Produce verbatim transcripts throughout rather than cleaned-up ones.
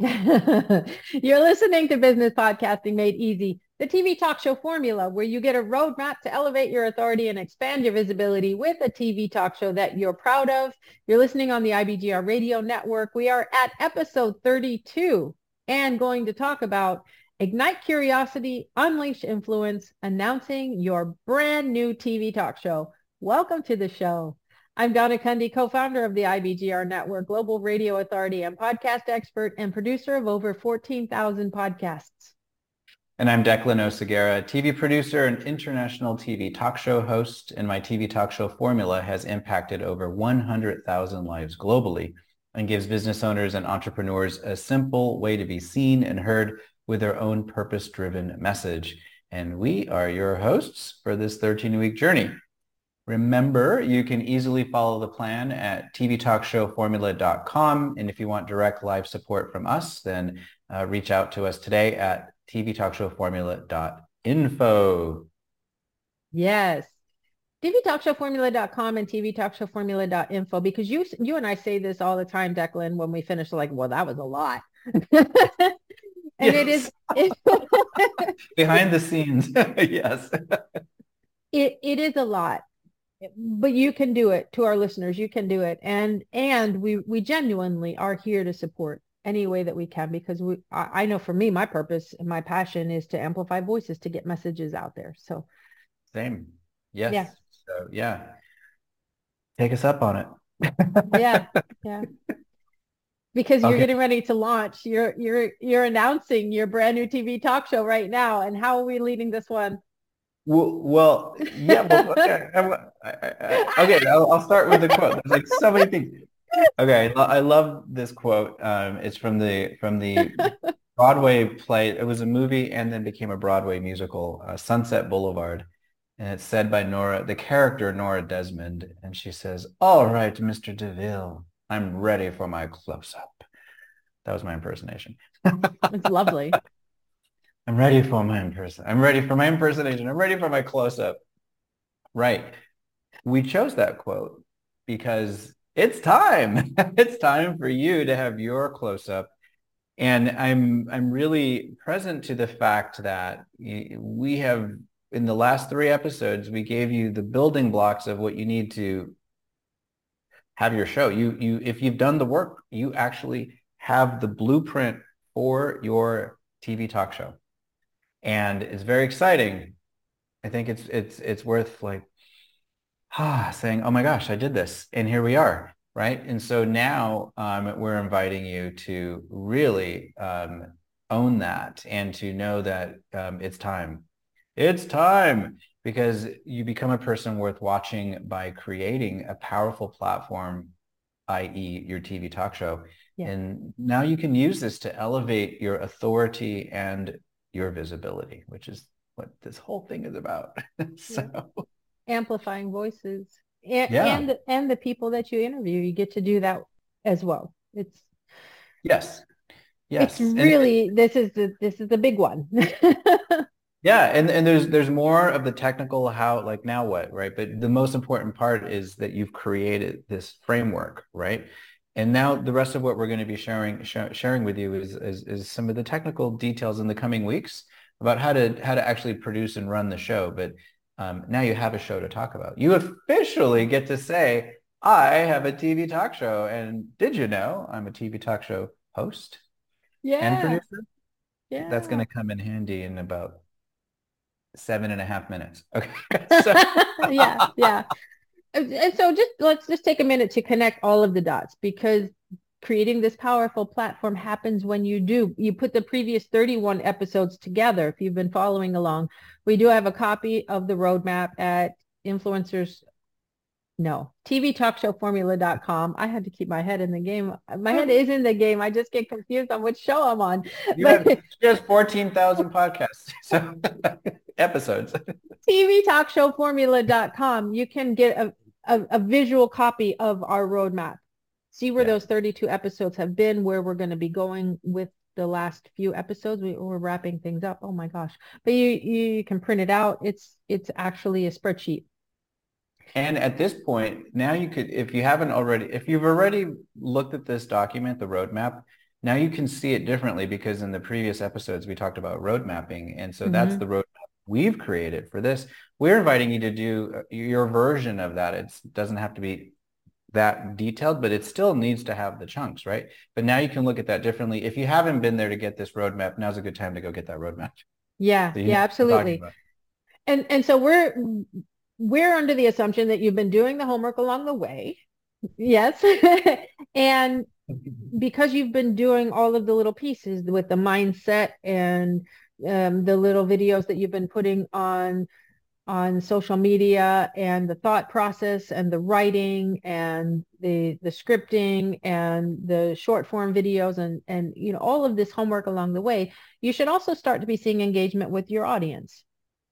You're listening to Business Podcasting Made Easy, the T V talk show formula where you get a roadmap to elevate your authority and expand your visibility with a T V talk show that you're proud of. You're listening on the I B G R Radio Network. We are at episode thirty-two and going to talk about Ignite Curiosity, Unleash Influence, announcing your brand new T V talk show. Welcome to the show. I'm Donna Kunde, co-founder of the I B G R Network, global radio authority and podcast expert and producer of over fourteen thousand podcasts. And I'm Declan Oseguera, T V producer and international T V talk show host, and my T V talk show formula has impacted over one hundred thousand lives globally and gives business owners and entrepreneurs a simple way to be seen and heard with their own purpose-driven message. And we are your hosts for this thirteen-week journey. Remember, you can easily follow the plan at t v talk show formula dot com. And if you want direct live support from us, then uh, reach out to us today at t v talk show formula dot info. Yes. t v talk show formula dot com and t v talk show formula dot info, because you you and I say this all the time, Declan, when we finish, like, well, that was a lot. And yes. It is behind the scenes. Yes. It it is a lot. But you can do it. To our listeners, you can do it. And and we we genuinely are here to support any way that we can, because we I, I know for me, my purpose and my passion is to amplify voices, to get messages out there. So same. Yes. Yeah. So yeah. Take us up on it. Yeah. Yeah. Because you're okay. Getting ready to launch. You're you're you're announcing your brand new T V talk show right now. And how are we leading this one? Well, well, yeah. Well, okay, I, I, okay I'll, I'll start with the quote. There's like so many things. Okay, I love this quote. Um, it's from the from the Broadway play. It was a movie and then became a Broadway musical, uh, Sunset Boulevard, and it's said by Nora, the character Nora Desmond, and she says, "All right, Mister DeVille, I'm ready for my close-up." That was my impersonation. It's lovely. I'm ready for my impersonation. I'm ready for my impersonation. I'm ready for my close-up. Right. We chose that quote because it's time. It's time for you to have your close-up. And I'm I'm really present to the fact that we have, in the last three episodes, we gave you the building blocks of what you need to have your show. You you if you've done the work, you actually have the blueprint for your T V talk show. And it's very exciting. I think it's it's it's worth like ah saying, oh my gosh, I did this, and here we are, right? And so now um, we're inviting you to really um, own that and to know that um, it's time. It's time, because you become a person worth watching by creating a powerful platform, that is your T V talk show. Yeah. And now you can use this to elevate your authority and your visibility, which is what this whole thing is about. So amplifying voices and, yeah. and and the people that you interview, you get to do that as well. It's yes, yes. It's really and, this is the this is the big one. Yeah, and and there's there's more of the technical how, like, now what, right? But the most important part is that you've created this framework, right? And now the rest of what we're going to be sharing sh- sharing with you is, is is some of the technical details in the coming weeks about how to how to actually produce and run the show. But um, now you have a show to talk about. You officially get to say, I have a T V talk show. And did you know I'm a T V talk show host yeah. and producer? Yeah. That's going to come in handy in about seven and a half minutes. Okay. So- yeah, yeah. And so just let's just take a minute to connect all of the dots, because creating this powerful platform happens when you do. You put the previous thirty-one episodes together. If you've been following along, we do have a copy of the roadmap at influencers. No, t v talk show formula dot com. I had to keep my head in the game. My head is in the game. I just get confused on which show I'm on. You but, have just fourteen thousand podcasts. So episodes. t v talk show formula dot com. You can get a A, a visual copy of our roadmap. See where yeah. those thirty-two episodes have been, where we're going to be going with the last few episodes. We, we're wrapping things up. Oh my gosh. But you, you can print it out. It's, it's actually a spreadsheet. And at this point, now you could, if you haven't already, if you've already looked at this document, the roadmap, Now you can see it differently because in the previous episodes we talked about road mapping. And so that's Mm-hmm. the roadmap we've created for this. We're inviting you to do your version of that. It doesn't have to be that detailed, but it still needs to have the chunks, right? But now you can look at that differently. If you haven't been there to get this roadmap, now's a good time to go get that roadmap. Yeah, So you know yeah, what I'm talking absolutely. about. And and so we're we're under the assumption that you've been doing the homework along the way. Yes. And because you've been doing all of the little pieces with the mindset and um, the little videos that you've been putting on on social media and the thought process and the writing and the the scripting and the short form videos and and you know all of this homework along the way, you should also start to be seeing engagement with your audience.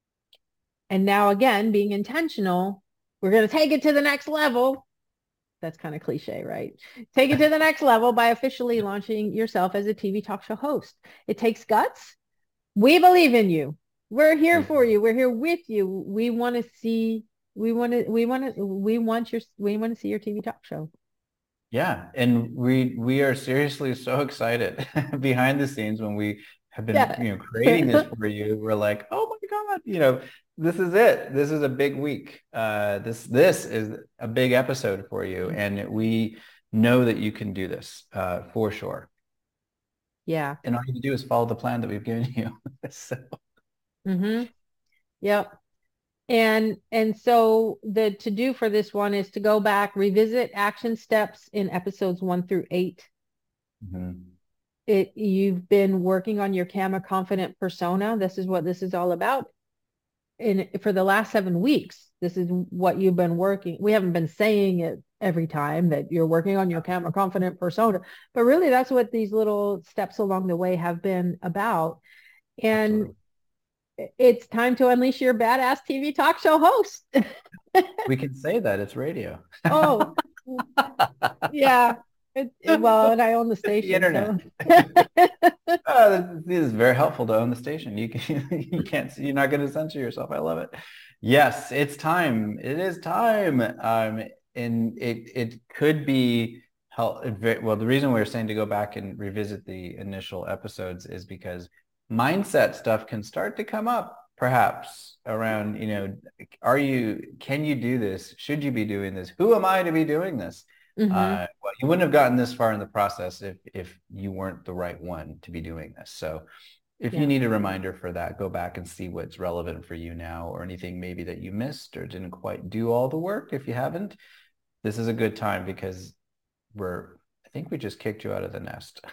And now again, being intentional, we're going to take it to the next level. That's kind of cliche, right? Take it to the next level by officially launching yourself as a T V talk show host. It takes guts. We believe in you. We're here for you. We're here with you. We want to see, we want to, we want to, we want your, we want to see your T V talk show. Yeah, and we we are seriously so excited behind the scenes when we have been, Yeah. you know, creating this for you. We're like, oh my God, you know, this is it. This is a big week. Uh, this this is a big episode for you, and we know that you can do this uh, for sure. Yeah. And all you can do is follow the plan that we've given you. So, Mm-hmm. Yep. And and so the to do for this one is to go back, revisit action steps in episodes one through eight. mhm. It you've been working on your camera confident persona. This is what this is all about. And for the last seven weeks, this is what you've been working. We haven't been saying it every time that you're working on your camera confident persona, but really that's what these little steps along the way have been about. And Absolutely. it's time to unleash your badass T V talk show host. We can say that it's radio. Oh, yeah. It, it- well, and I own the It's the station, internet. so Oh, this, this is very helpful to own the station. You can, you can't, you're not going to censor yourself. I love it. Yes, it's time. It is time. Um, and it it could be help. Well, the reason we're saying to go back and revisit the initial episodes is because mindset stuff can start to come up, perhaps around, you know, are you, can you do this? Should you be doing this? Who am I to be doing this? hmm Uh, well, you wouldn't have gotten this far in the process if if you weren't the right one to be doing this. So if you yeah. need a reminder for that, go back and see what's relevant for you now or anything maybe that you missed or didn't quite do all the work. If you haven't, this is a good time because we're, I think we just kicked you out of the nest.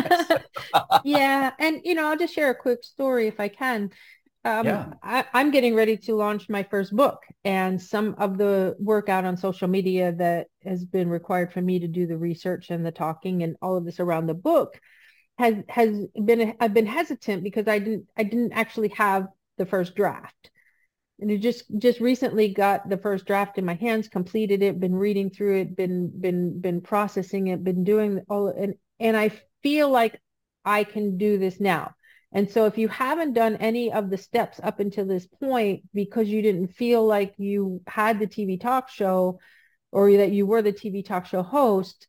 Yeah, and you know, I'll just share a quick story if I can. Um, Yeah. I, I'm getting ready to launch my first book, and some of the work out on social media that has been required for me to do the research and the talking and all of this around the book has has been I've been hesitant because I didn't I didn't actually have the first draft. And it just just recently got the first draft in my hands, completed it, been reading through it, been been been processing it, been doing all and and I feel like I can do this now. And so if you haven't done any of the steps up until this point because you didn't feel like you had the T V talk show or that you were the T V talk show host,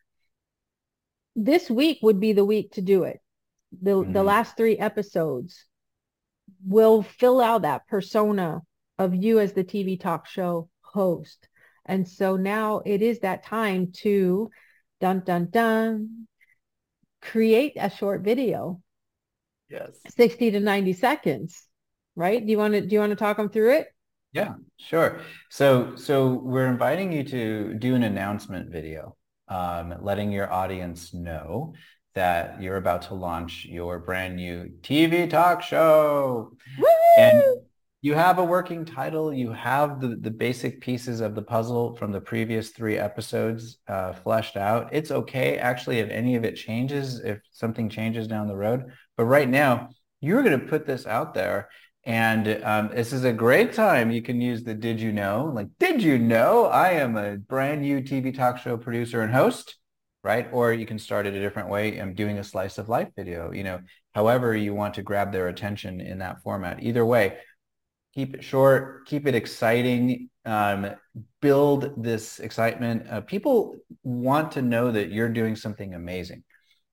this week would be the week to do it. The the Mhm. last three episodes will fill out that persona of you as the T V talk show host. And so now it is that time to dun dun dun create a short video, Yes. sixty to ninety seconds, right? Do you want to do you want to talk them through it? Yeah, sure. So, so we're inviting you to do an announcement video, um, letting your audience know that you're about to launch your brand new T V talk show. And Woo! you have a working title. You have the, the basic pieces of the puzzle from the previous three episodes uh, fleshed out. It's okay, actually, if any of it changes, if something changes down the road. But right now, you're going to put this out there. And um, this is a great time. You can use the did you know? Like, did you know I am a brand new T V talk show producer and host, right? Or you can start it a different way. I'm doing a slice of life video, you know, however you want to grab their attention in that format. Either way, keep it short, keep it exciting, um, build this excitement. Uh, people want to know that you're doing something amazing.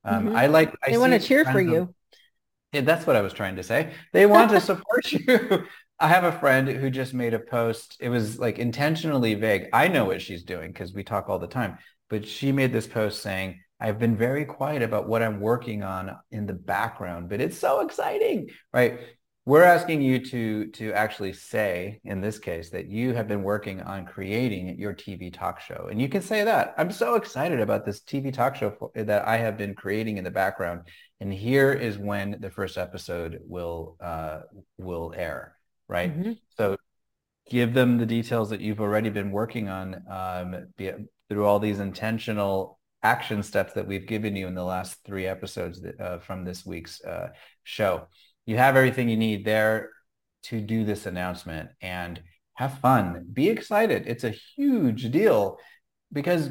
Um, Mm-hmm. I like, I They want to see cheer for friends of, you. yeah, that's what I was trying to say. They want to support you. I have a friend who just made a post. It was like intentionally vague. I know what she's doing because we talk all the time, but she made this post saying, I've been very quiet about what I'm working on in the background, but it's so exciting, right? We're asking you to to actually say, in this case, that you have been working on creating your T V talk show. And you can say that. I'm so excited about this T V talk show for, that I have been creating in the background. And here is when the first episode will uh, will air, right? Mm-hmm. So give them the details that you've already been working on um, be, through all these intentional action steps that we've given you in the last three episodes that, uh, from this week's uh, show. You have everything you need there to do this announcement and have fun. Be excited. It's a huge deal because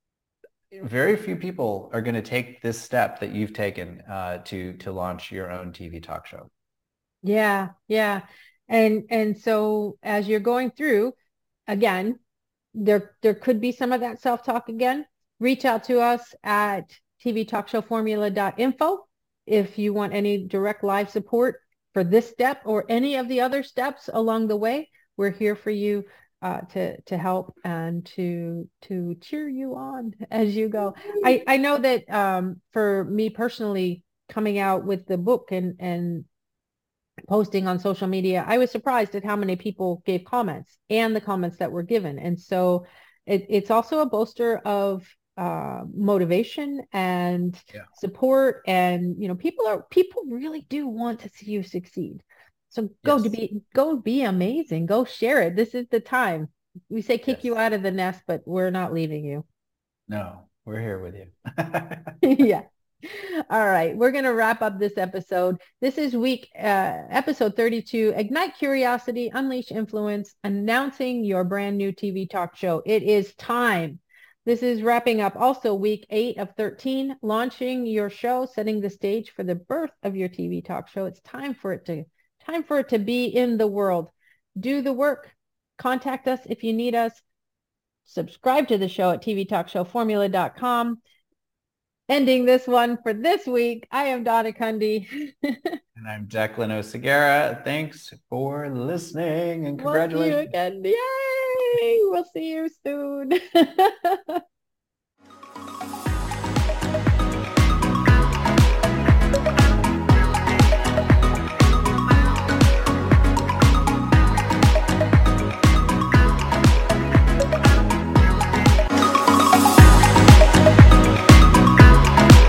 very few people are going to take this step that you've taken uh, to to launch your own T V talk show. Yeah, yeah. And and so as you're going through, again, there there could be some of that self-talk again. Reach out to us at t v talk show formula dot info if you want any direct live support for this step or any of the other steps along the way. We're here for you uh, to to help and to to cheer you on as you go. I I know that um, for me personally, coming out with the book and and posting on social media, I was surprised at how many people gave comments and the comments that were given. And so it, it's also a bolster of uh, motivation and Yeah. support. And, you know, people are, people really do want to see you succeed. So go to Yes. be, go be amazing. Go share it. This is the time. We say kick you Yes. out of the nest, but we're not leaving you. No, we're here with you. Yeah. All right, we're going to wrap up this episode. This is week uh, episode thirty-two, Ignite Curiosity, Unleash Influence, announcing your brand new T V talk show. It is time. This is wrapping up also week eight of thirteen, launching your show, setting the stage for the birth of your T V talk show. It's time for it to time for it to be in the world. Do the work. Contact us if you need us. Subscribe to the show at t v talk show formula dot com. Ending this one for this week, I am Donna Cundy. And I'm Declan Oseguera. Thanks for listening and We'll see you congratulations. again. Yay! We'll see you soon.